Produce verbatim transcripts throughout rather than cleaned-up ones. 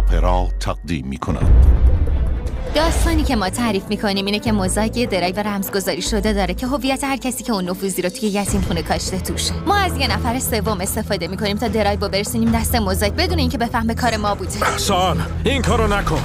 اپرا تقدیم می‌کند. داستانی که ما تعریف میکنیم اینه که موزاییک یه درایو رمزگذاری شده داره که هویت هر کسی که اون نفوذی رو توی یتیمخونه کاشته توشه. ما از یه نفر سوم استفاده میکنیم تا درایو رو برسونیم دست موزاییک بدون اینکه بفهمه کار ما بوده. احسان این کارو نکن.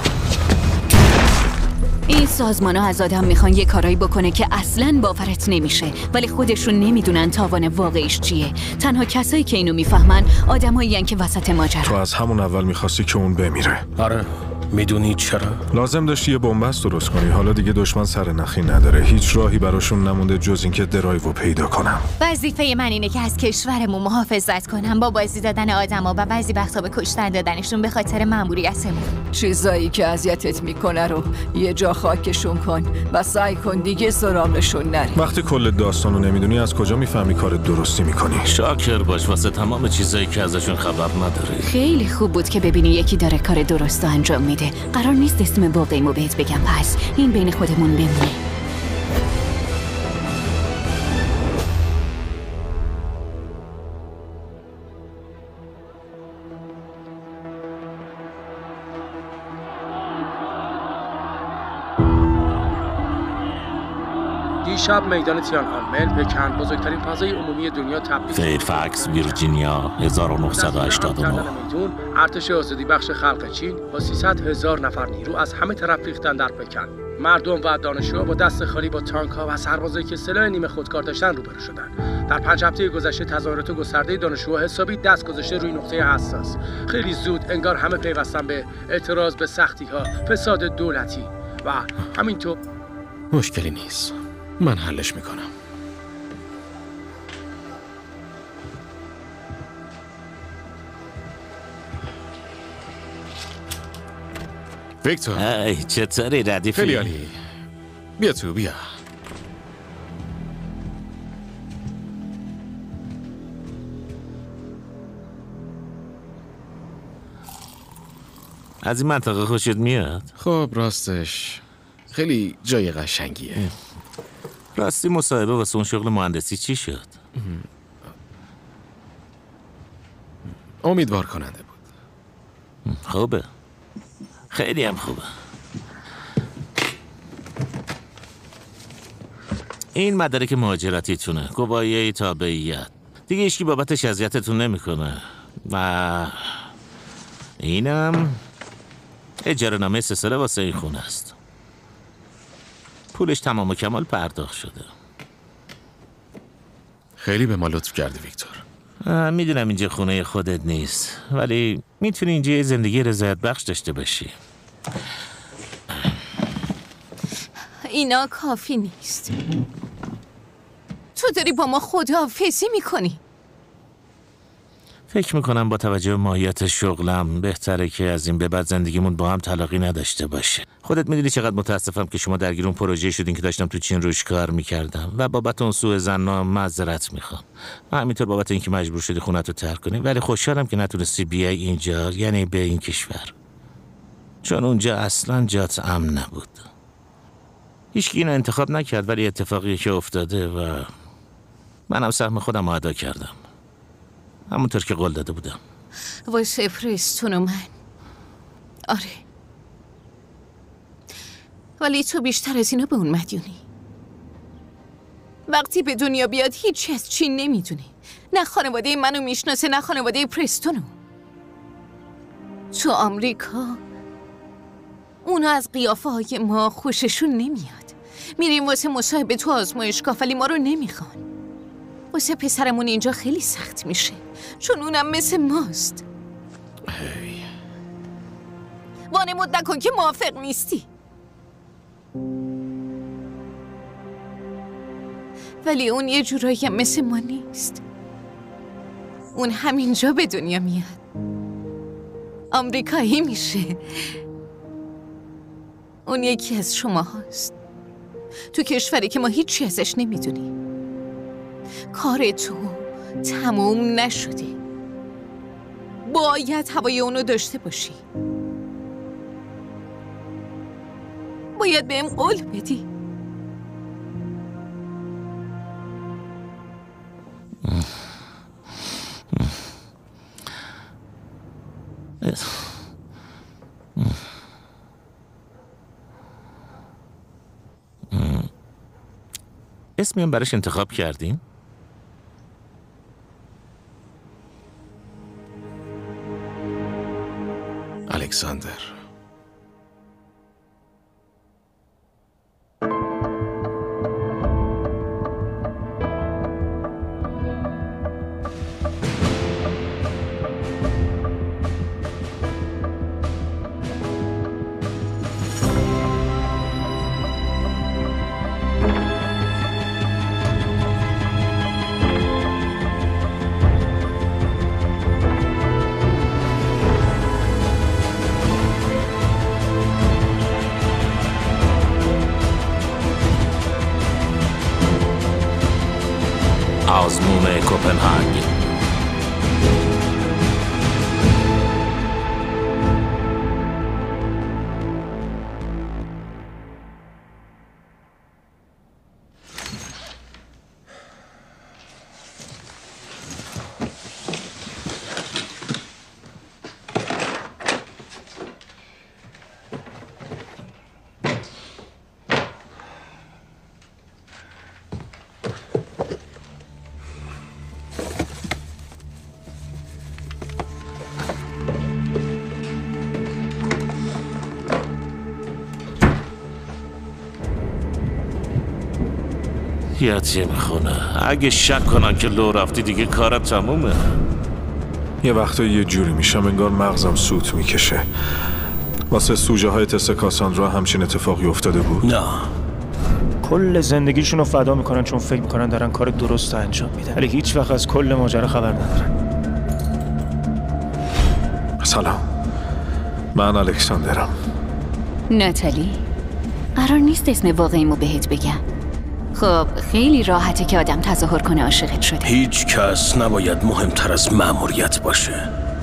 این سازمان ها از آدم میخوان یه کارایی بکنه که اصلاً باورت نمیشه، ولی خودشون نمیدونن تاوان واقعیش چیه. تنها کسایی که اینو میفهمن آدمایین که وسط ماجرا. تو از همون اول میخواستی که اون بمیره. آره. میدونی چرا؟ لازم داشتی یه بنبست درست کنی. حالا دیگه دشمن سر نخی نداره. هیچ راهی براشون نمونده جز اینکه درایو پیدا کنم. وظیفه من اینه که از کشورمون محافظت کنم با بازی دادن آدما و بعضی وقتا به کشتن دادنشون به خاطر مأموریتمون. چیزایی که اذیتت میکنه رو یه جا خاکشون کن و سعی کن دیگه سراغشون نری. وقتی کل داستانو نمیدونی از کجا میفهمی کار درستی میکنی؟ شاکر باش واسه تمام چیزایی که ازشون خبر نداری. خیلی خوب بود که ببینی یکی داره کار درست انجام میده. قرار نیست اسم واقعیمو بهت بگم، پس این بین خودمون بمونه. دیشب میدان تیان‌انمن پکن بزرگترین فضای عمومی دنیا تبدیل فیرفکس ویرجینیا هزار و نهصد و هشتاد و نه. میدون ارتش آزادی بخش خلق چین با سیصد هزار نفر نیرو از همه طرف ریختن در پکن. مردم و دانشجوها با دست خالی با تانک‌ها و سربازایی که سلاح نیمه خودکار داشتن روبرو شدن. در پنج هفته گذشته تظاهرات گسترده دانشجوها حسابی دست گذاشته روی نقطه حساس. خیلی زود انگار همه پیوستن به اعتراض به سختی‌ها، فساد دولتی و همینطور. مشکلی نیست، من حلش میکنم. ویکتور ای چطوری ردیفی؟ خیلی عالی. بیا تو بیا. از این منطقه خوشت میاد؟ خب راستش خیلی جای قشنگیه. راستی مصاحبه واسه اون شغل مهندسی چی شد؟ امیدوار کننده بود. خوبه، خیلی هم خوبه. این مدارک مهاجرتیتونه، گواهی تابعیت. دیگه هیچکی بابتش اذیتتون نمیکنه. و اینم اجاره نامه سه ساله واسه این خونه است. پولش تمام و کمال پرداخت شده. خیلی به ما لطف کردی ویکتور. میدونم اینجا خونه خودت نیست، ولی میتونی اینجا یه زندگی رضایت بخش داشته باشی. اینا کافی نیست. تو داری با ما خداحافظی میکنی. فکر میکنم با توجه به ماهیت شغلم بهتره که از این به بعد زندگیمون با هم تلاقی نداشته باشه. خودت میدونی چقدر متاسفم که شما درگیر اون پروژه شدین که داشتم تو چین روش کار میکردم و بابت اون سوء ظن معذرت میخوام. و همینطور بابت اینکه مجبور شدی خونتو ترک کنی، ولی خوشحالم که نتونستی بیای اینجا، یعنی به این کشور، چون اونجا اصلا جات امن نبود. هیچکی اینو انتخاب نکرد، ولی اتفاقی که افتاده و منم سهم خودم ادا کردم، همونطور که قول داده بودم. واسه پرستون و من آره، ولی تو بیشتر از اینا به اون مدیونی. وقتی به دنیا بیاد هیچ از چین نمیدونه، نه خانواده منو میشناسه نه خانواده پرستونو. تو آمریکا اونا از قیافه های ما خوششون نمیاد. میریم واسه مصاحبه تو آزمایشگاه ولی ما رو نمیخوان. واسه پسرمون اینجا خیلی سخت میشه، چون اونم مثل ماست. هی. وانمود نکن که موافق نیستی. ولی اون یه جورایی هم مثل ما نیست. اون همینجا به دنیا میاد، آمریکایی میشه. اون یکی از شما هاست، تو کشوری که ما هیچی ازش نمیدونیم. کار تو تموم نشده، باید هوای اونو داشته باشی. باید بهم قول بدی. اسمی هم براش انتخاب کردین؟ الکساندر. آزمون کوپنهاگ. یه میخونه. اگه شک کنن که لو رفتی دیگه کارت تمومه. یه وقتا یه جوری میشم انگار مغزم سوت میکشه. واسه سوژه های تست کاساندرا همچین اتفاقی افتاده بود؟ نه. کل زندگیشون رو فدا میکنن چون فکر میکنن دارن کار درست رو انجام میدن، ولی هیچ وقت از کل ماجرا خبر ندارن. سلام، من الکساندرم. ناتالی، قرار نیست اسم واقعیمو بهت بگم. خب خیلی راحته که آدم تظاهر کنه عاشقت شده. هیچ کس نباید مهمتر از مأموریت باشه.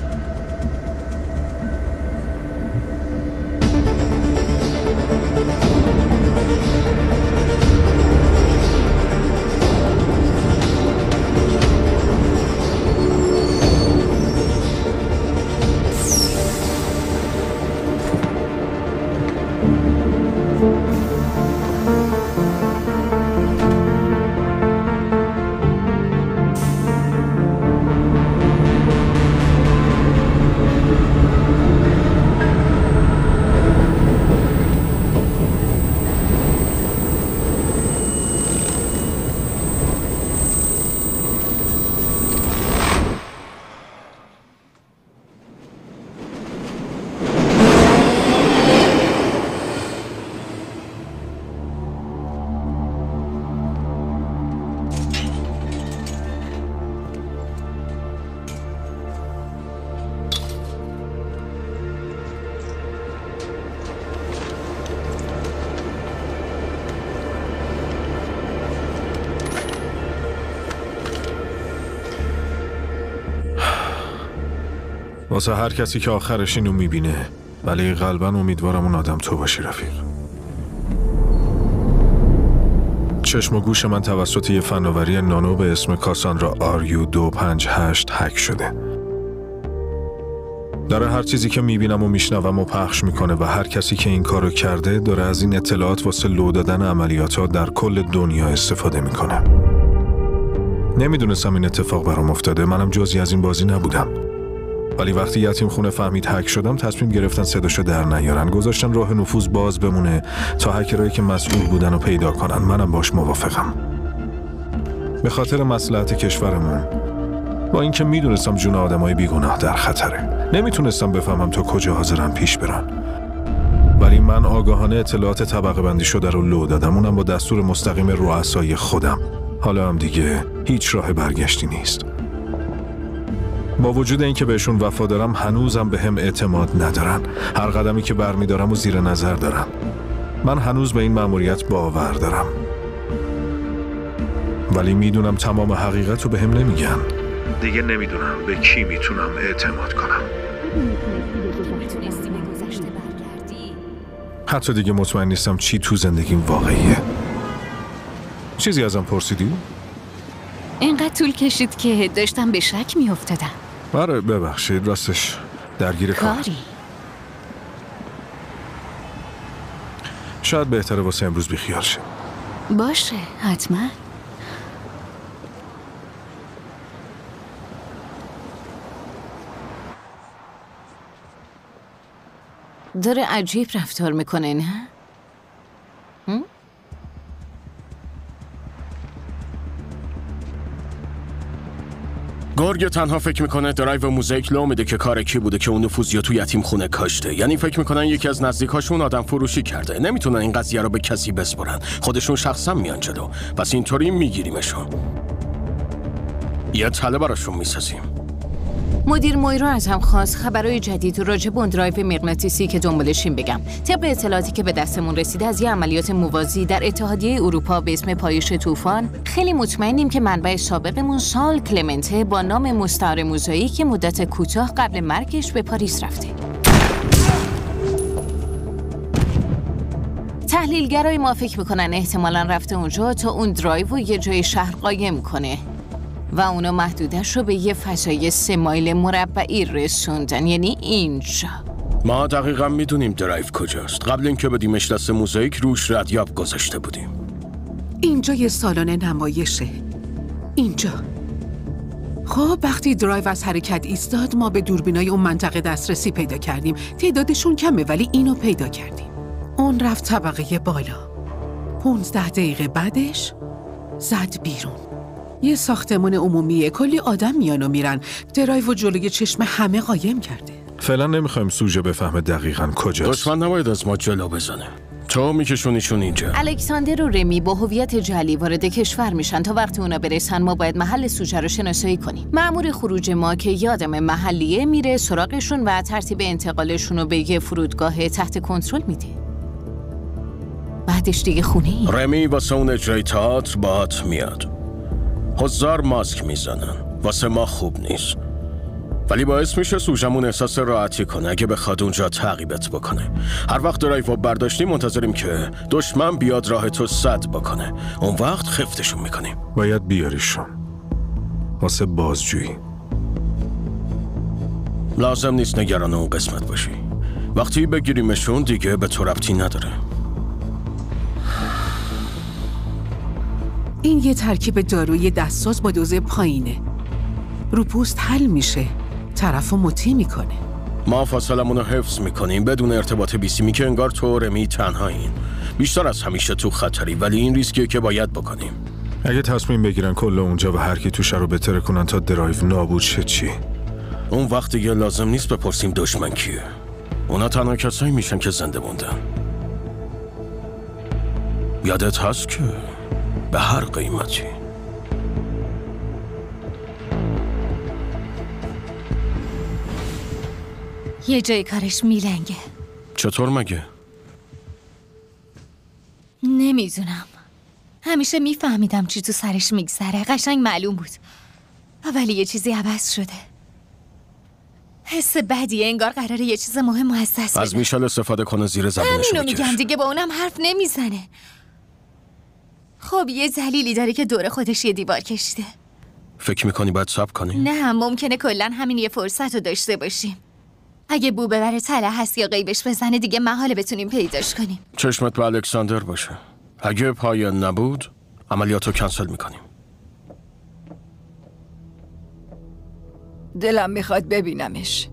واسه هر کسی که آخرش اینو میبینه، ولی قلباً امیدوارم اون آدم تو باشی رفیق. چشم و گوش من توسط یه فناوری نانو به اسم کاساندرا آر یو دو پنج هشت هک شده. داره هر چیزی که میبینم و میشنوم و پخش میکنه و هر کسی که این کارو کرده داره از این اطلاعات واسه لو دادن عملیات‌ها در کل دنیا استفاده میکنه. نمیدونستم این اتفاق برام افتاده، منم جزئی از این بازی نبودم. ولی وقتی یتیم خونه فهمید هک شدم، تصمیم گرفتن صداشو در نیارن. گذاشتن راه نفوذ باز بمونه تا هکرایی که مسئول بودن رو پیدا کنن. منم باش موافقم. به خاطر مصلحت کشورمون، با اینکه میدونستم جون آدمای بیگناه در خطره، نمیتونستم بفهمم تا کجا حاضرن پیش برن. ولی من آگاهانه اطلاعات طبقه بندی شده رو لو دادم، اونم با دستور مستقیم رؤسای خودم. حالا هم دیگه هیچ راه برگشتی نیست. با وجود اینکه بهشون وفادارم، هنوزم به هم اعتماد ندارن. هر قدمی که برمیدارم و زیر نظر دارم. من هنوز به این مأموریت باور دارم، ولی میدونم تمام حقیقت رو به هم نمیگن. دیگه نمیدونم به کی میتونم اعتماد کنم. حتی دیگه مطمئن نیستم چی تو زندگیم واقعیه. چیزی ازم پرسیدی؟ اینقدر طول کشید که داشتم به شک میافتادم. آره ببخشید، راستش درگیر کار. کاری؟ شاید بهتره واسه امروز بیخیال شیم. باشه حتما. داره عجیب رفتار میکنه نه؟ هم؟ گورگ تنها فکر میکنه درایو موزیک لو میده که کار کی بوده که اون نفوذی تو یتیم خونه کاشته. یعنی فکر میکنن یکی از نزدیکاشون آدم فروشی کرده. نمیتونن این قضیه رو به کسی بسپرن. خودشون شخصا میان جلو. پس اینطوری میگیریمشون. یه تله براشون میسازیم. مدیر مویرو از هم خواست خبرهای جدید راجع به اون درایو مغناطیسی که دنبالشیم بگم. طبق اطلاعاتی که به دستمون رسیده از یه عملیات موازی در اتحادیه اروپا به اسم پایش طوفان، خیلی مطمئنیم که منبع سابقمون سال کلمنته با نام مستعار موزایی که مدت کوتاه قبل مرگش به پاریس رفته. تحلیلگرای ما فکر میکنن احتمالاً رفته اونجا تا اون درایو رو یه جای شهر قایم کنه و اونا محدودش رو به یه فضای سه مایل مربعی رسوندن، یعنی اینجا. ما دقیقا میدونیم درایو کجاست. قبل اینکه بدیمش دست موزاییک روش ردیاب گذاشته بودیم. اینجا یه سالن نمایشه. اینجا. خب وقتی درایو از حرکت ایستاد ما به دوربینای اون منطقه دسترسی پیدا کردیم. تعدادشون کمه ولی اینو پیدا کردیم. اون رفت طبقه بالا. پونزده دقیقه بعدش زد بیرون. یه ساختمون عمومیه، کلی آدم میان و میرن. درایو و جلوی چشم همه قایم کرده. فعلا نمیخوایم سوژه بفهمه دقیقاً کجاست. دشمن نباید از ما جلو بزنه. تو میکشونیشون اینجا. الکساندر و رمی با هویت جعلی وارد کشور میشن. تا وقتی اونا برسن ما باید محل سوژه رو شناسایی کنیم. مأمور خروج ما که یادم محلیه میره سراغشون و ترتیب انتقالشون رو به یه فرودگاه تحت کنترل میده. بعدش دیگه خونه ای. رمی واسه اون اجرای تئاتر باهات میاد. هزار ماسک میزنن. واسه ما خوب نیست. ولی باعث میشه سوژمون احساس راحتی کنه اگه بخواد اونجا تعقیبت بکنه. هر وقت درایو برداشتیم منتظریم که دشمن بیاد راه تو سد بکنه. اون وقت خفتشون میکنیم. باید بیاریشون واسه بازجویی. لازم نیست نگران اون قسمت باشی. وقتی بگیریمشون دیگه به تو ربطی نداره. این یه ترکیب داروی دستساز با دوز پایینه. رو پوست حل میشه. طرفو مطیع میکنه. ما فاصلمون رو حفظ میکنیم بدون ارتباط بیسیمی که انگار تو رمی تنهایین. بیشتر از همیشه تو خطری ولی این ریسکیه که باید بکنیم. اگه تصمیم بگیرن کل اونجا و هر کی توش رو بتره کنن تا درایو نابود شه چی؟ اون وقت دیگه لازم نیست بپرسیم دشمن کیه. اونا تنها کسایی میشن که زنده موندن. یادت هست که به هر قیمتی. یه جای کارش میلنگه. چطور مگه؟ نمیدونم. همیشه میفهمیدم چی تو سرش میگذره. قشنگ معلوم بود. ولی یه چیزی عوض شده. حس بدیه، انگار قراره یه چیز مهم و حساس بده. از میشل استفاده کنه زیر زبونشو همینو میگم دیگه، با اونم حرف نمیزنه. خب یه دلیلی داره که دور خودش یه دیوار کشیده. فکر میکنی باید صبر کنی؟ نه، ممکنه کلا همین یه فرصت رو داشته باشیم. اگه بو ببره تله هست یا غیبش بزنه دیگه محاله بتونیم پیداش کنیم. چشمت به الکساندر باشه. اگه پایان نبود عملیاتو کنسل میکنیم. دلم میخواد ببینمش.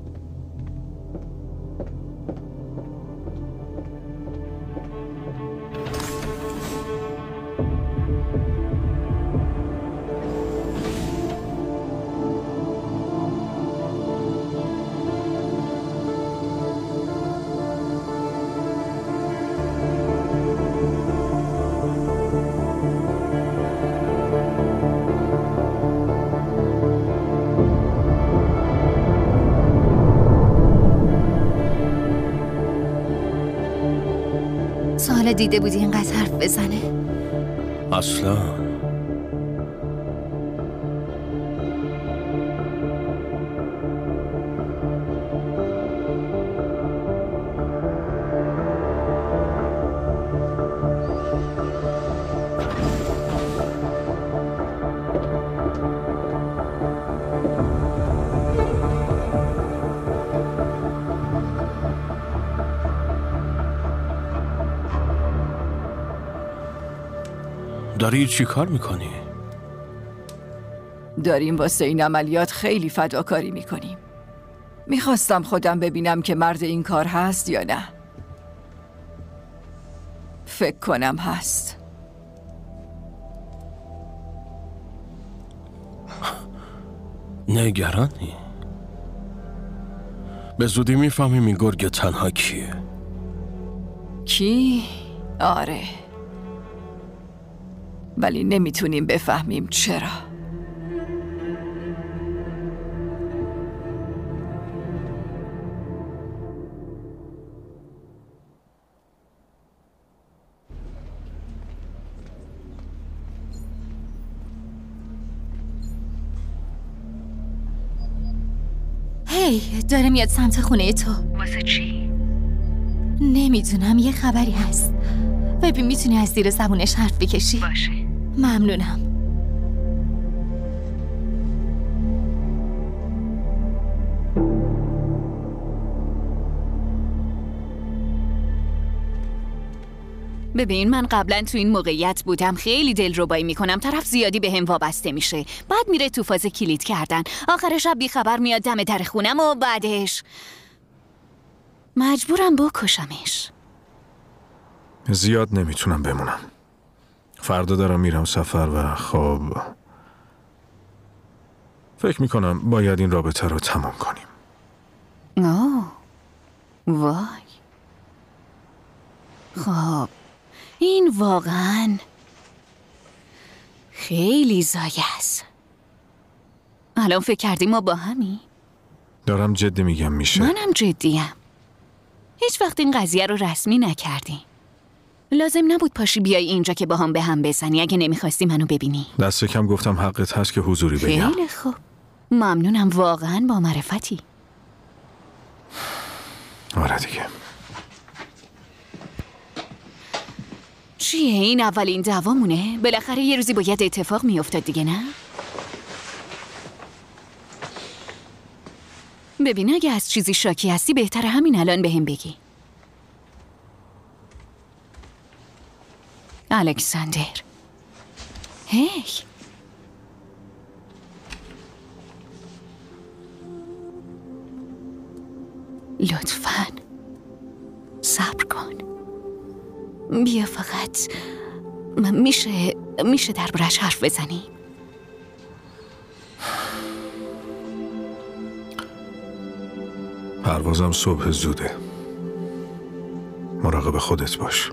سوال دیده بودی اینقدر حرف بزنه؟ اصلا داری چی کار میکنی؟ داریم واسه این عملیات خیلی فداکاری میکنیم. میخواستم خودم ببینم که مرد این کار هست یا نه. فکر کنم هست. نگرانی؟ به زودی میفهمیم این گرگ تنها کیه. کی؟ آره، ولی نمیتونیم بفهمیم چرا. هی داره میاد سمت خونه تو. واسه چی؟ نمیدونم، یه خبری هست. ببین میتونی از زیر زبونش حرف بکشی؟ باشه. ممنونم. ببین من قبلا تو این موقعیت بودم، خیلی دلربایی میکنم، طرف زیادی به هم وابسته میشه، بعد میره تو فاز کلید کردن، آخر شب بیخبر میاد دم در خونم و بعدش مجبورم بکشمش. زیاد نمیتونم بمونم. فردا دارم میرم سفر و خب فکر میکنم باید این رابطه رو تمام کنیم. آه وای. خب این واقعا خیلی زایه است. الان فکر کردی ما با همی؟ دارم جدی میگم میشه. منم جدیم. هیچ وقت این قضیه رو رسمی نکردی. لازم نبود پاشی بیای اینجا که با هم به هم بزنی اگه نمیخواستی منو ببینی. دست کم گفتم حقت هست که حضوری بگم. خیلی خوب. ممنونم، واقعا با معرفتی. آره دیگه. چیه این اولین دعوامونه؟ بالاخره یه روزی باید اتفاق میافتاد دیگه، نه؟ ببین اگه از چیزی شاکی هستی بهتره همین الان بهم بگی. الکساندر. هی لطفاً صبر کن. بیا فقط میشه میشه دربارش حرف بزنی؟ پروازم صبح زوده. مراقب خودت باش.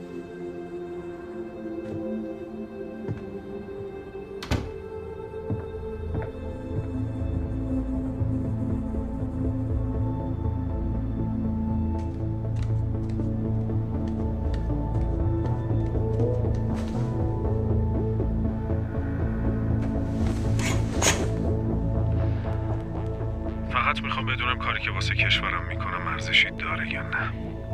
فقط میخوام بدونم کاری که واسه کشورم میکنم ارزشی داره یا نه.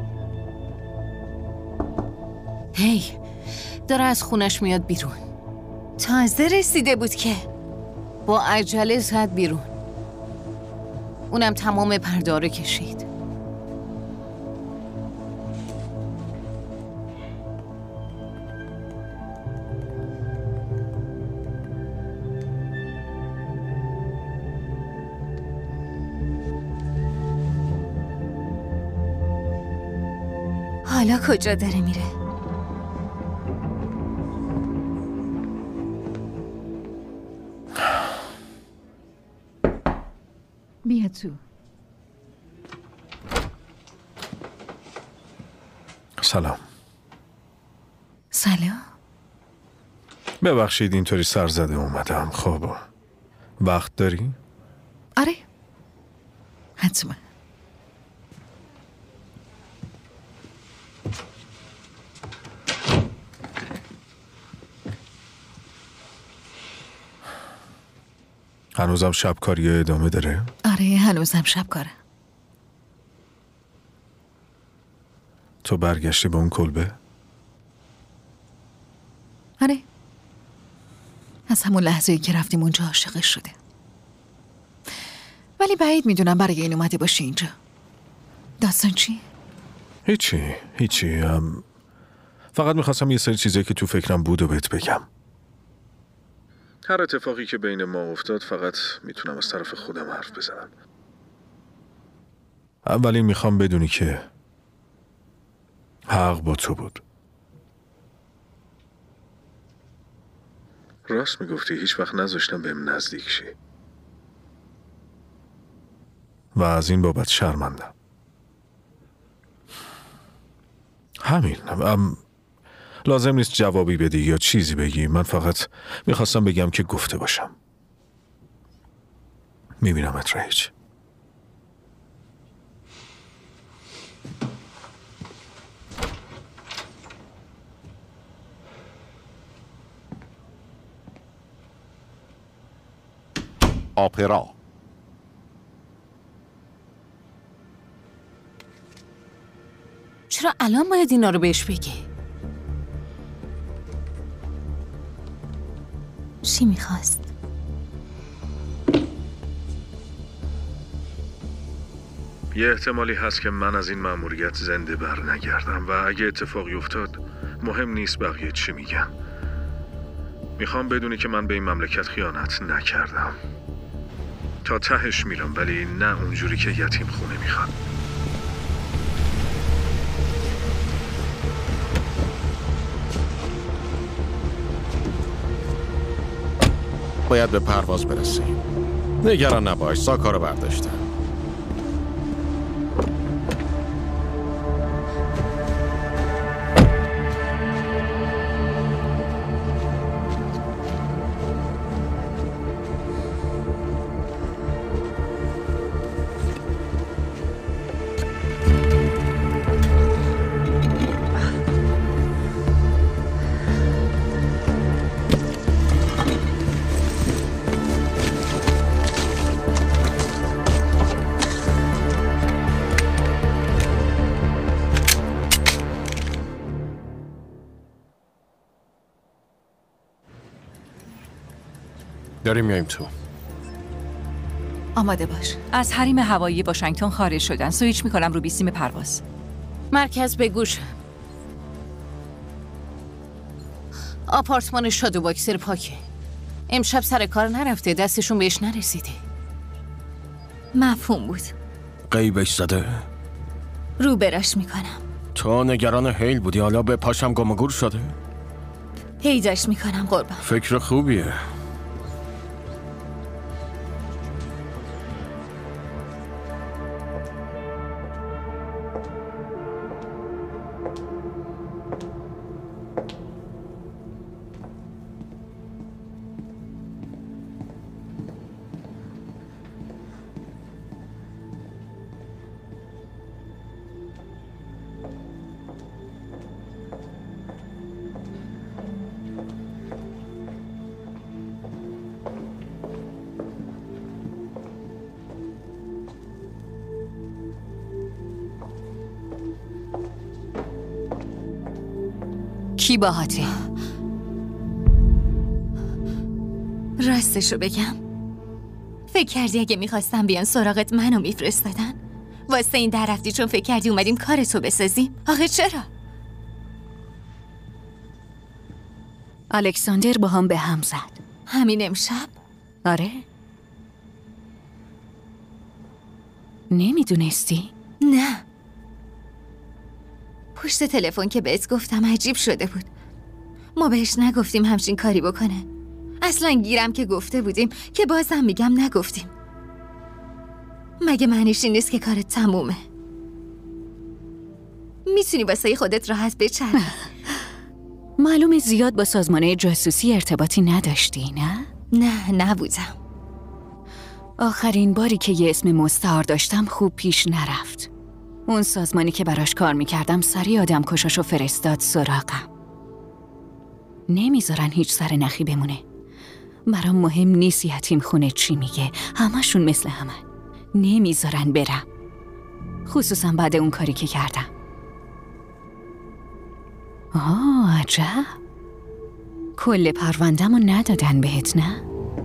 هی داره از خونش میاد بیرون. تازه رسیده بود که با عجله زد بیرون. اونم تمام پرده رو کشید. حالا کجا داره میره؟ بیا تو. سلام. سلام. ببخشید اینطوری سر زده اومدم. خب وقت داری؟ آره حتما. هنوزم شبکاری ادامه داره؟ آره هنوزم شب کاره. تو برگشتی به اون کلبه؟ آره از همون لحظه‌ای که رفتیم اونجا عاشقش شده. ولی بعید میدونم برای این اومده باشی اینجا. داستان چی؟ هیچی هیچی هم... فقط میخواستم یه سری چیزایی که تو فکرم بود و بهت بگم. هر اتفاقی که بین ما افتاد فقط میتونم از طرف خودم حرف بزنم. اولین میخوام بدونی که حق با تو بود. راست میگفتی، هیچ وقت نذاشتم بهم نزدیک شی و از این بابت شرمندم. همین. ام... لازم نیست جوابی بدی یا چیزی بگی، من فقط میخواستم بگم که گفته باشم. میبینمت ریچ. آپرا. چرا الان باید اینا رو بهش بگی؟ چی میخواست؟ یه احتمالی هست که من از این مأموریت زنده بر نگردم و اگه اتفاقی افتاد مهم نیست بقیه چی میگن. میخوام بدونی که من به این مملکت خیانت نکردم. تا تهش میرم، ولی نه اونجوری که یتیم خونه میخواد. باید به پرواز برسیم. نگران نباش، ساکا رو برداشتم. داریم میایم تو. آماده باش. از حریم هوایی واشنگتن خارج شدن. سویچ میکنم رو بیسیم پرواز. مرکز به گوش. آپارتمان شادو باکسر پاکه. امشب سر کار نرفته، دستشون بهش نرسیده. مفهوم بود. قیبش زده؟ رو براش میکنم. تو نگران هیل بودی، حالا به پاشم گم و گور شده؟ پیداش میکنم قربان. فکر خوبیه. کی باهاته؟ راستشو بگم، فکر کردی اگه میخواستم بیان سراغت منو میفرستادن؟ واسه این در رفتی چون فکر کردی اومدیم کارتو بسازیم؟ آخه چرا؟ الکساندر با هم به هم زد. همین امشب؟ آره. نمیدونستی؟ نه. پشت تلفن که بهت گفتم عجیب شده بود. ما بهش نگفتیم همچین کاری بکنه. اصلا گیرم که گفته بودیم که بازم میگم نگفتیم. مگه معنیش این نیست که کارت تمومه؟ میتونی واسه خودت راحت بچرخی. معلومه زیاد با سازمان جاسوسی ارتباطی نداشتی، نه؟ نه نبودم. آخرین باری که یه اسم مستعار داشتم خوب پیش نرفت. اون سازمانی که براش کار میکردم سری آدم کشاشو فرستاد سراغم. نمیذارن هیچ سر نخی بمونه. برام مهم نیست یتیم خونه چی میگه، همشون مثل همه. نمیذارن برم، خصوصا بعد اون کاری که کردم. آه عجب، کل پرونده‌مو ندادن بهت نه؟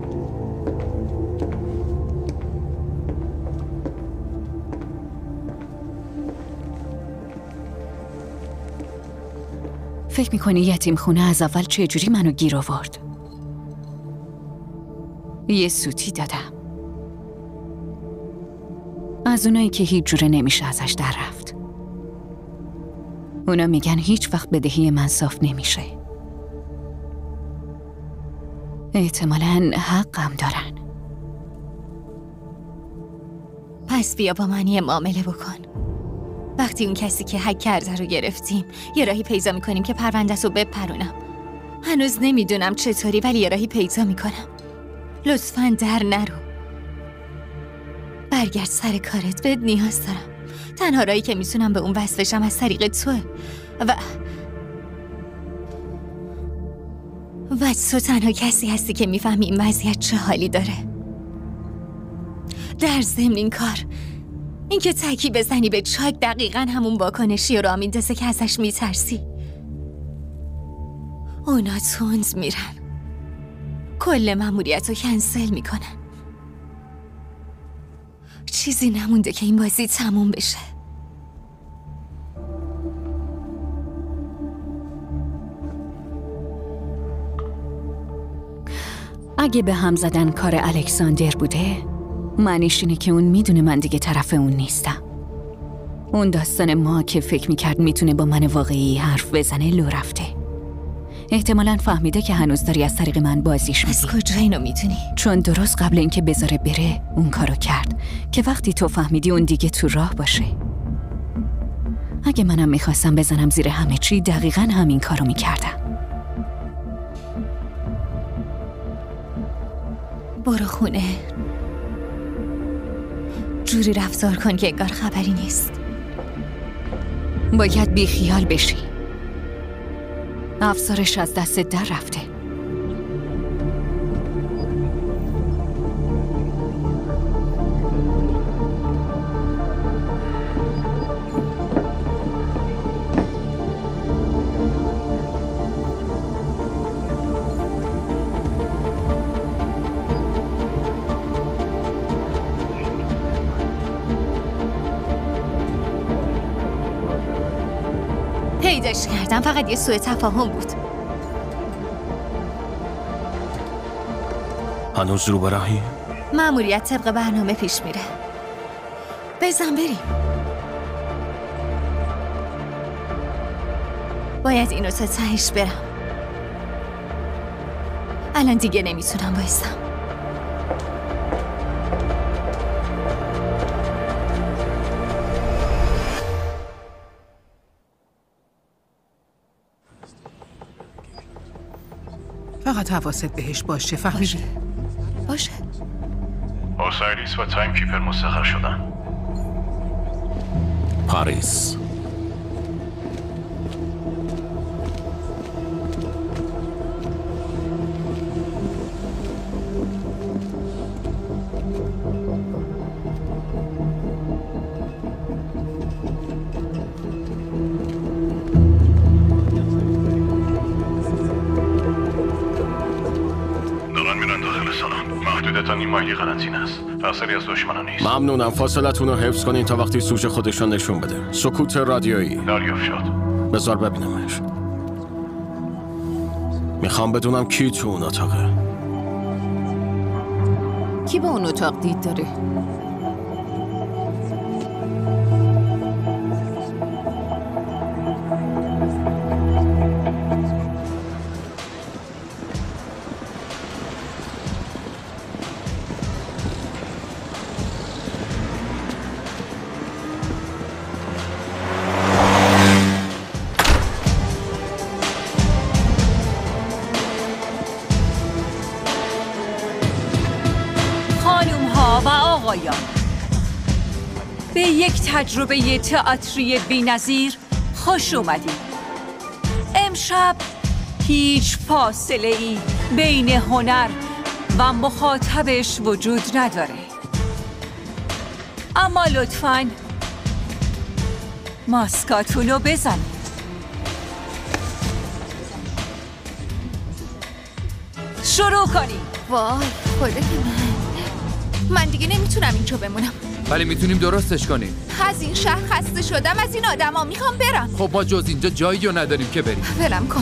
فکر میکنی یتیم خونه از اول چجوری منو گیر آورد؟ یه سوتی دادم. از اونایی که هیچ جوره نمیشه ازش در رفت. اونا میگن هیچ وقت بدهی من صاف نمیشه. احتمالاً حقم دارن. پس بیا با من یه معامله بکن. وقتی اون کسی که هک کرده رو گرفتیم یه راهی پیدا میکنیم که پرونده‌س رو بپرونم. هنوز نمیدونم چطوری ولی یه راهی پیدا میکنم. لطفاً در نرو. برگرد سر کارت، بهت نیاز دارم. تنها راهی که میتونم به اون وصل بشم از طریق توه و و تو تنها کسی هستی که میفهمی این وضعیت چه حالی داره. در ضمن این کار این که تکی بزنی به چاک دقیقاً همون واکنشی رو میندازه که ازش میترسی. اونا تند میرن، کل مأموریت رو کنسل میکنن. چیزی نمونده که این بازی تموم بشه. اگه به هم زدن کار الکساندر بوده، معنیش اینه که اون میدونه من دیگه طرف اون نیستم. اون داستان ما که فکر میکرد میتونه با من واقعی حرف بزنه لو رفته. احتمالاً فهمیده که هنوز داری از طریق من بازیش میدی. از کجا اینو میدونی؟ چون درست قبل اینکه بذاره بره اون کارو کرد که وقتی تو فهمیدی اون دیگه تو راه باشه. اگه منم میخواستم بزنم زیر همه چی دقیقاً همین کارو میکردم. برو خونه، جوری رفتار کن که انگار خبری نیست. باید بی خیال بشی. افسارش از دست در رفته. پیداش کردم، فقط یه سوء تفاهم بود. هنوز رو به راهی؟ مأموریت طبق برنامه پیش میره. بزن بریم. باید اینو تا تهش برم. الان دیگه نمیتونم بایستم. فقط حواست بهش باشه، فهمیدی؟ باشه. اوسایریس و تایم کیپر مستقر شدن. پاریس. این مایلی قرنطینه است. تأثیری از دشمنان نیست. ممنونم. فاصلتون رو حفظ کنین تا وقتی سوژه خودشون نشون بده. سکوت رادیویی. دریافت شد. بذار ببینمش. میخوام بدونم کی تو اون اتاقه. کی به اون اتاق دید داره؟ به یک تجربه تئاتری بی‌نظیر خوش اومدید. امشب هیچ فاصله ای بین هنر و مخاطبش وجود نداره. اما لطفاً ماسکاتونو بزنید. شروع کنید. وای خدا من من دیگه نمیتونم اینجا بمونم. ولی میتونیم درستش کنیم. از این شهر خسته شدم، از این آدما میخوام برم. خب ما جز اینجا جایی رو نداریم که بریم. ولم کن.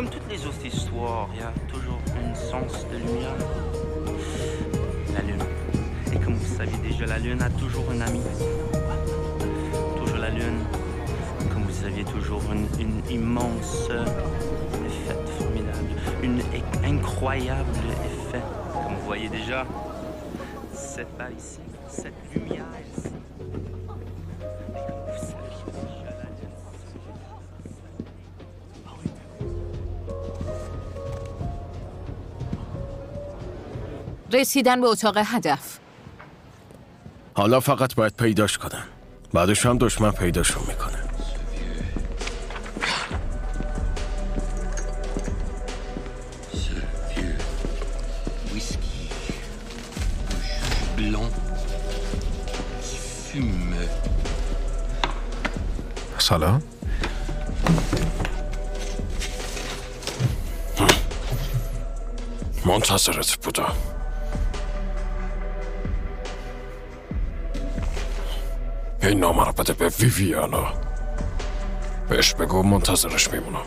toutes les autres histoires, il y a toujours un sens de lumière. La lune. Et comme vous savez déjà, la lune a toujours un ami. Toujours la lune. Comme vous saviez, toujours une, une immense effet formidable. Une incroyable effet. Comme vous voyez déjà, cette balle ici, cette lumière ici. رسیدن به اتاق هدف. حالا فقط باید پیداش کنن. بعدش هم دشمن پیداشون میکنه. سلام. منتظرت بودم. این نامه رو بده به ویویانا. بهش بگو منتظرش میمونم.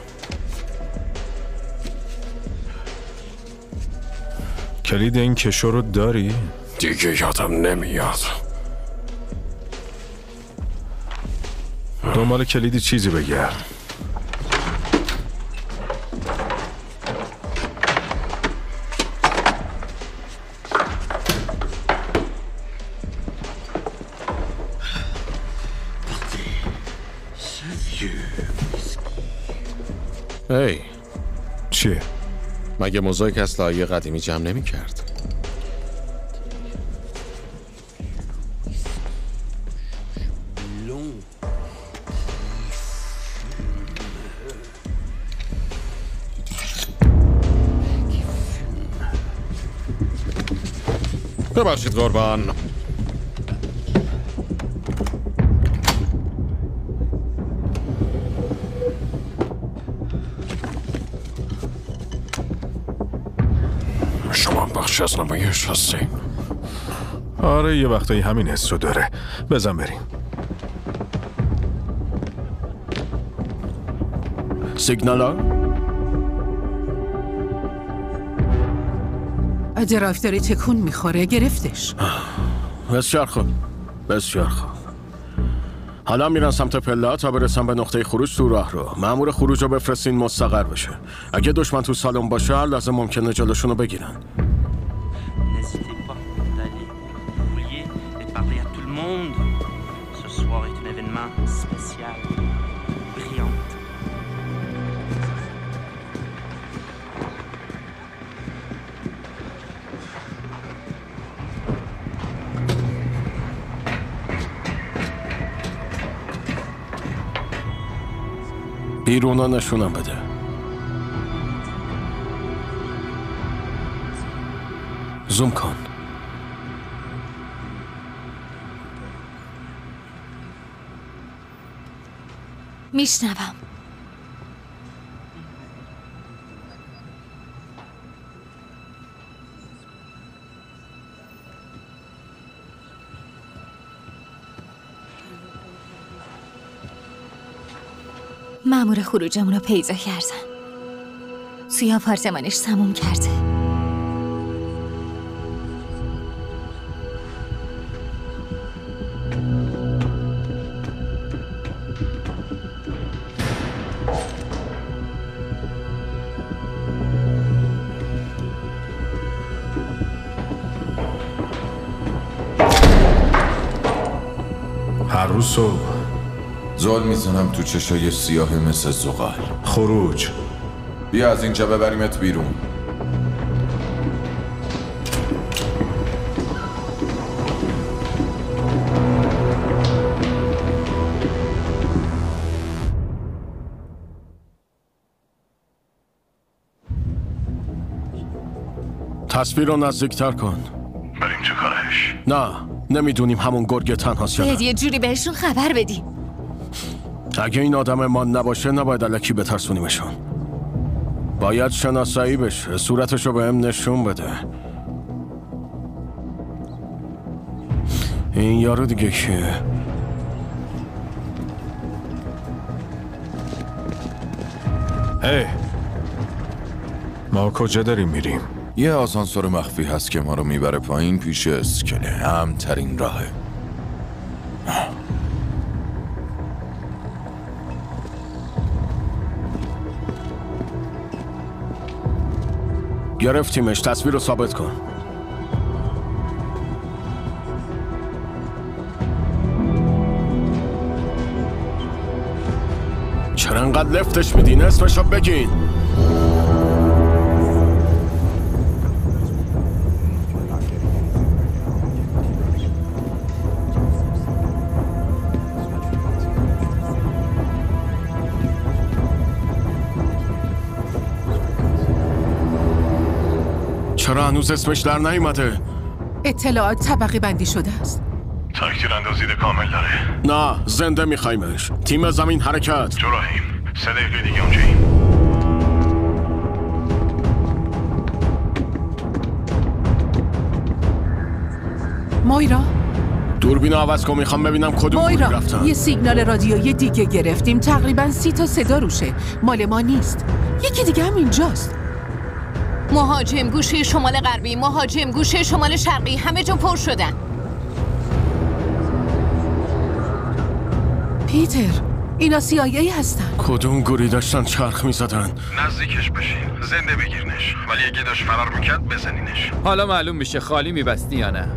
کلید این کشو رو داری؟ دیگه یادم نمیاد. دنبال کلیدی چیزی بگرد. هی چیه؟ مگه موزاییک اسلحه‌ای قدیمی جمع نمی کرد؟ ببخشید قربان. شما بخش از نمایش هستین؟ آره یه وقتایی همین حسو داره. بزن بریم. سیگنالا؟ درایو داره تکون میخوره. گرفتش. بسیار خوب. بسیار خوب. حالا میرن سمت پله تا برسن به نقطه خروج تو راه رو. مأمور خروج رو بفرستین مستقر بشه. اگه دشمن تو سالن باشه هر لحظه ممکنه جلوشون رو بگیرن. بیرونا نشونم بده. زوم کن. میشنوم. مأمور خروجمون رو پیدا کردن. توی آپارتمانش تموم کرده. هر روز صبح زل میزنم تو چشای سیاه مثل زغال. خروج. بیا از اینجا ببریمت بیرون. تصویر رو نزدیکتر کن. بریم تو کارش. نه نمیدونیم همون گرگ تنهاست یا نه. باید یه جوری بهشون خبر بدیم. اگه این آدم ما نباشه نباید الکی بترسونیمشون. باید شناسایی بشه. صورتشو به هم نشون بده. این یارو دیگه کیه؟ هی ما کجا داریم میریم؟ یه آسانسور مخفی هست که ما رو میبره پایین پیش اسکله. امن‌ترین راهه. گرفتیمش. تصویر رو ثابت کن. چرا انقدر لفتش میدین؟ اسمشو بگین. چرا هنوز اسمش در نیومده؟ اطلاعات طبقه بندی شده است. تاکتیر اندازی کامل داره. نه، زنده میخوایمش. تیم زمین حرکت. جراحیم. سه دقیقه دیگه اونجاییم. مایرا؟ دوربین عوض کن، میخوام ببینم کدوم گوری رفتن. مایرا، یه سیگنال رادیویی دیگه گرفتیم. تقریبا سی تا صدا روشه. مال ما نیست. یکی دیگه هم اینجاست. مهاجم گوشه شمال غربی، مهاجم گوشه شمال شرقی، همه جا پر شدن. پیتر، اینا سی آی ای هستن. کدوم گوری داشتن چرخ میزدن؟ نزدیکش بشین. زنده بگیرنش. ولی اگه داشت فرار میکرد بزنینش. حالا معلوم میشه خالی میبستی یا نه.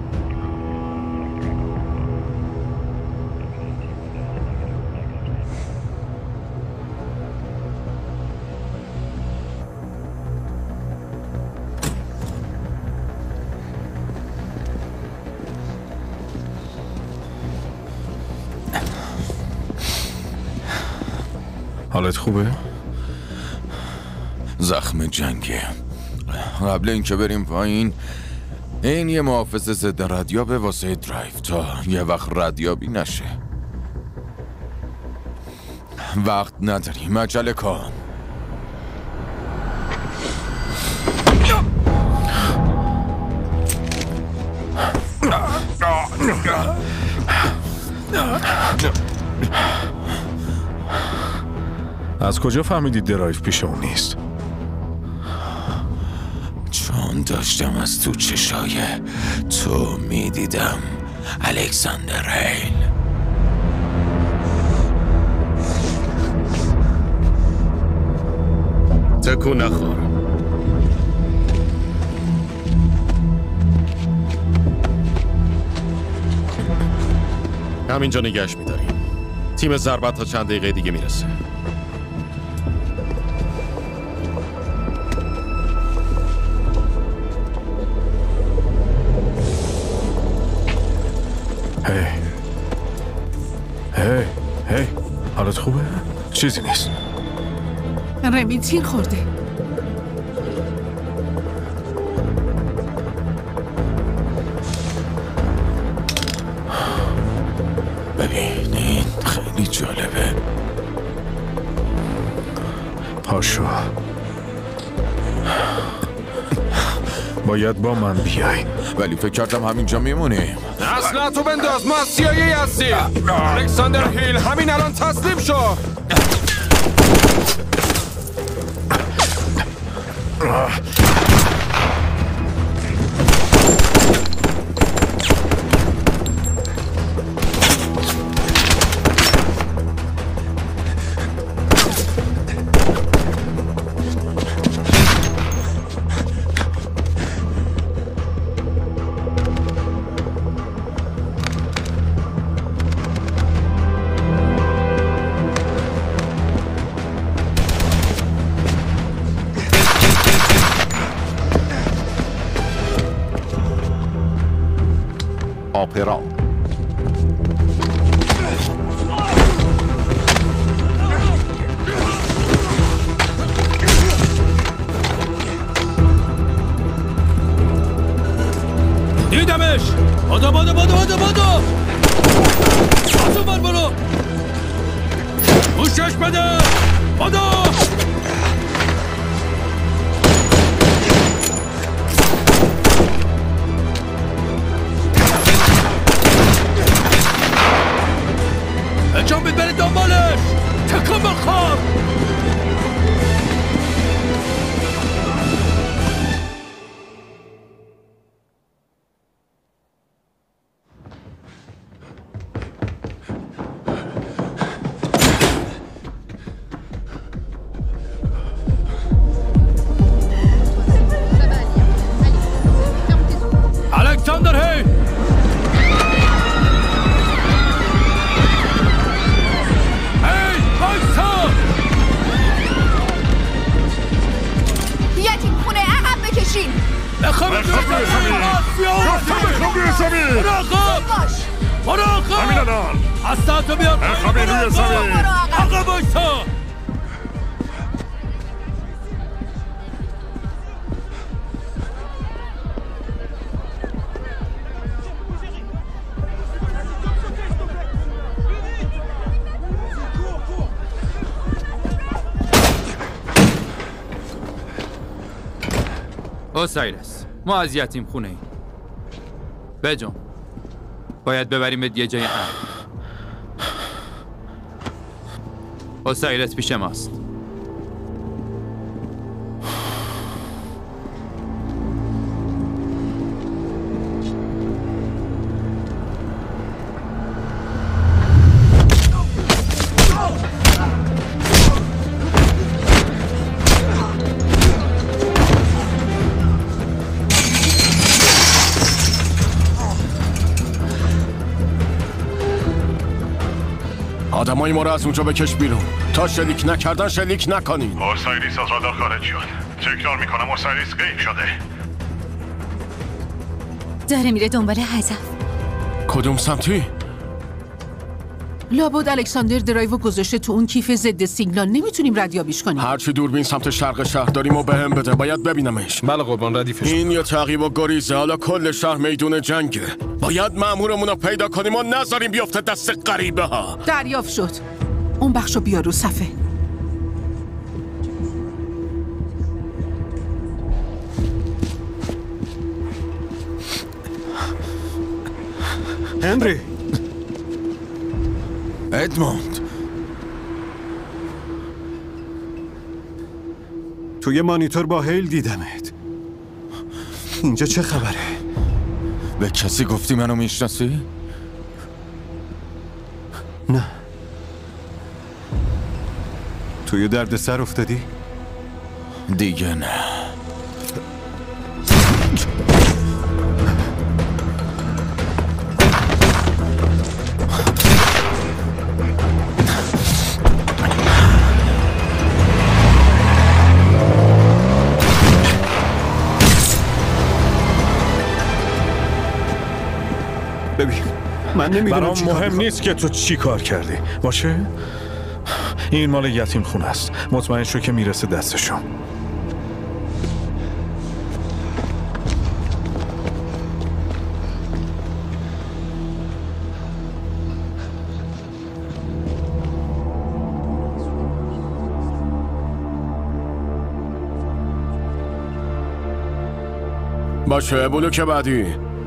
حالت خوبه؟ زخم جنگه. قبل اینکه بریم پایین این یه محافظ ضد ردیابه واسه درایو تا یه وقت ردیابی نشه. وقت نداریم، عجله کن. از کجا فهمیدید درایو پیش اون نیست؟ چون داشتم از تو چشای تو میدیدم الکساندر هیل. تکون نخور. همینجا نگهش میداریم. تیم ضربت تا چند دقیقه دیگه میرسه. هی هی هی حالت خوبه؟ چیزی نیست. رمی تیر خورده. ببینین خیلی جالبه. پاشو. باید با من بیای. ولی فکر کردم همینجا میمونیم. اصلا تو بنداز، ما از سی آی ای هستیم. الکساندر هیل همین الان تسلیم شو. آپرا. دیدمش. بادو بادو بادو بادو بادو بادو بر برو. گوشش بده. بادو. انجام بید برید دنبالش. تکون بخواب. بخواب روی زمین بخواب روی زمین مراقب مراقب همین الان هستاتو بیار بخواب روی زمین آقا بایستا اوسایرس ما از یتیم خونه ایم بجون باید ببریم یه جای امن اوسایرس پیش ماست آدمای ما رو از اونجا بکش بیرون تا شلیک نکردن شلیک نکنین. اوسایریس از رادار خارج شد. تکرار میکنم اوسایریس غیب شده. داره میره دنبال هدف. کدوم سمتی؟ لابد الکساندر درایو گذاشته تو اون کیف ضد سیگنال. نمیتونیم ردیابیش کنیم. هرچی دوربین سمت شرق شهر داریم و بهم بده، باید ببینمش. بله قربان، ردیفش. این یه تعقیب و گریزه، حالا کل شهر میدون جنگه. باید مأمورمون رو پیدا کنیم و نذاریم بیفته دست غریبه ها. دریافت شد. اون بخشو بیار رو صفحه. هنری ادموند، توی مانیتور با هیل دیدمت. اینجا چه خبره؟ به کسی گفتی منو میشناسی؟ نه. توی درد سر افتادی؟ دیگه نه. ببین، من نمیدونم برام مهم نیست که تو چی کار کردی باشه؟ این مال یتیم خونه است. مطمئن شو که میرسه دستشون. باشه، بلوک بعدی.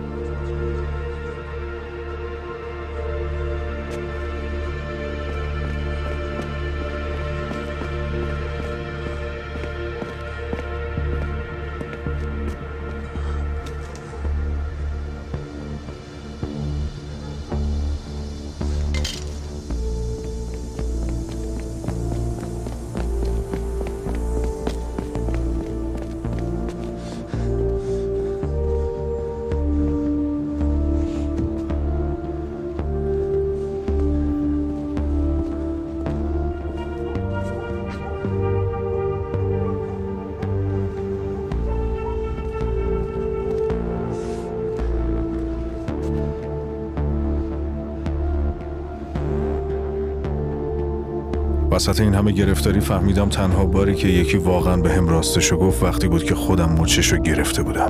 وسط این همه گرفتاری فهمیدم تنها باری که یکی واقعا به هم راستشو گفت وقتی بود که خودم مچشو گرفته بودم.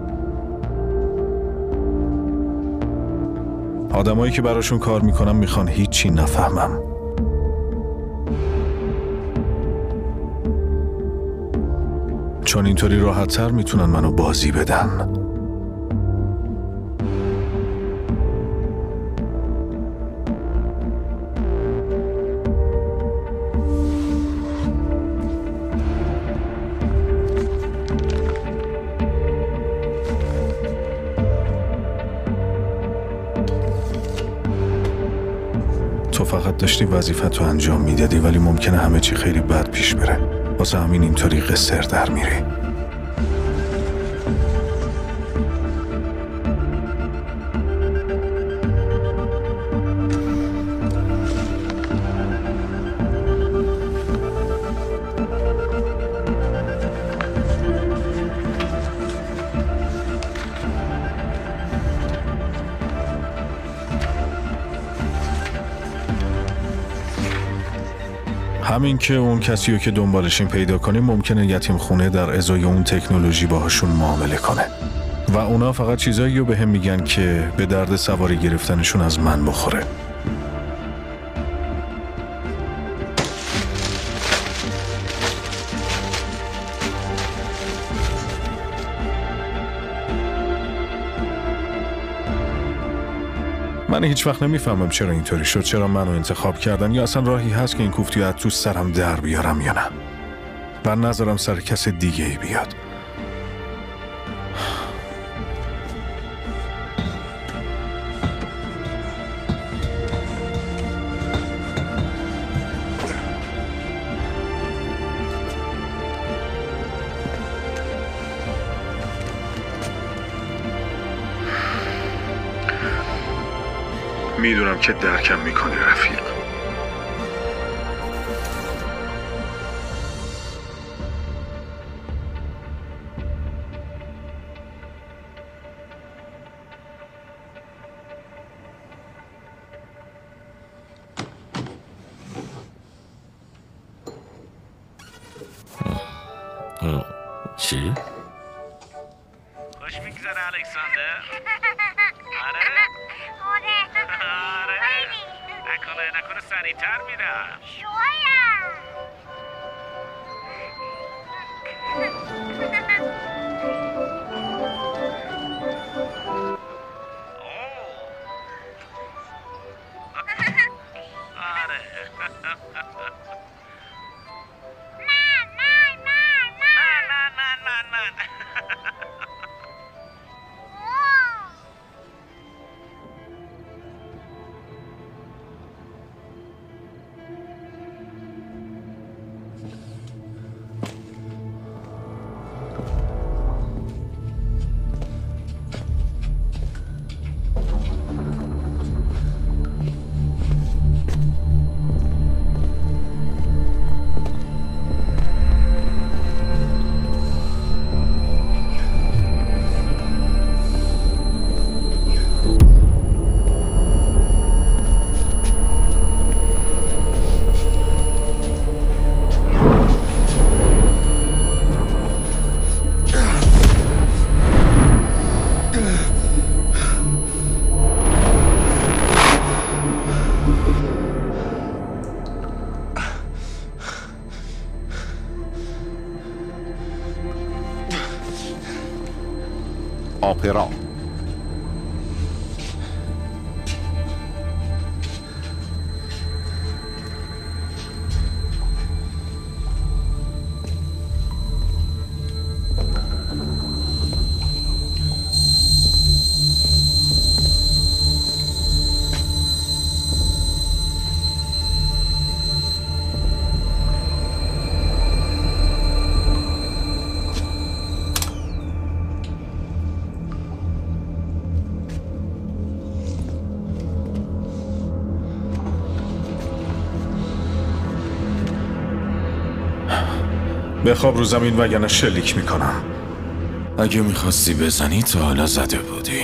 آدمایی که براشون کار میکنم میخوان هیچی نفهمم. چون اینطوری راحت‌تر میتونن منو بازی بدن. تو فقط داشتی وظیفت رو انجام میدادی، ولی ممکنه همه چی خیلی بد پیش بره. واسه همین اینطوری قصر در میری. همین که اون کسی رو که دنبالشین پیدا کنیم ممکنه یتیم خونه در ازای اون تکنولوژی باهاشون معامله کنه و اونا فقط چیزایی رو به هم میگن که به درد سواری گرفتنشون از من بخوره. من هیچ وقت نمیفهمم چرا اینطوری شد، چرا منو انتخاب کردن، یا اصلا راهی هست که این کوفتی از تو سرم در بیارم یا نه و نذارم سر کس دیگه ای بیاد. میدونم که درکم میکنی رفیق. چی؟ خوش میگذره الکساندر؟ آره؟ آره نکنه نکنه سریعتر میرم شویم آره من من من من من آپرا. بخواب رو زمین وگرنه شلیک میکنم. اگه میخواستی بزنی تا حالا زده بودی،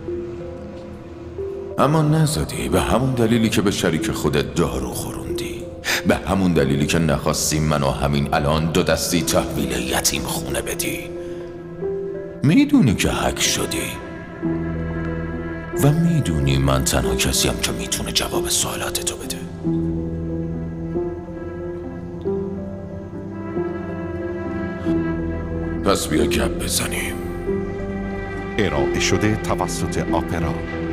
اما نزدی. به همون دلیلی که به شریک خودت دارو خوروندی، به همون دلیلی که نخواستی منو همین الان دو دستی تحویل یتیم خونه بدی. میدونی که هک شدی و میدونی من تنها کسیم که میتونه جواب سوالاتتو بده. پس بیا گپ بزنیم. ارائه شده توسط آپرا.